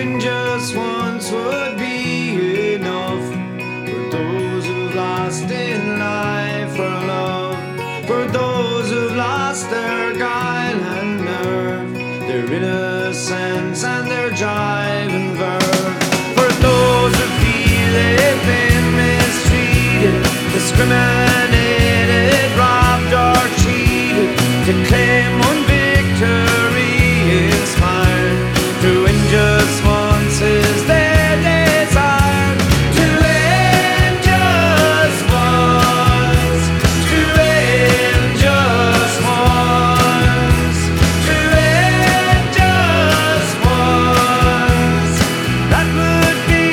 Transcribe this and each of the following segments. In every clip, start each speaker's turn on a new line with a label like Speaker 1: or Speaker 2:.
Speaker 1: win just once would be enough for those who've lost in life for love, for those who've lost their guile and nerve, their innocence and their jive and verve, for those who feel they've been mistreated, discriminated, robbed or cheated, to claim one victory inspired, to win just once is their desire, to win just once, to win just once, to win just once, that would be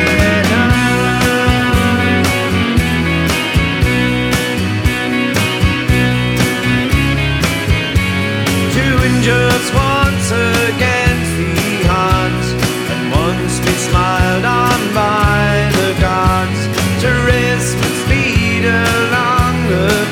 Speaker 1: enough. To win just once against the odds, and once be smiled on by the gods, to risk its speed along the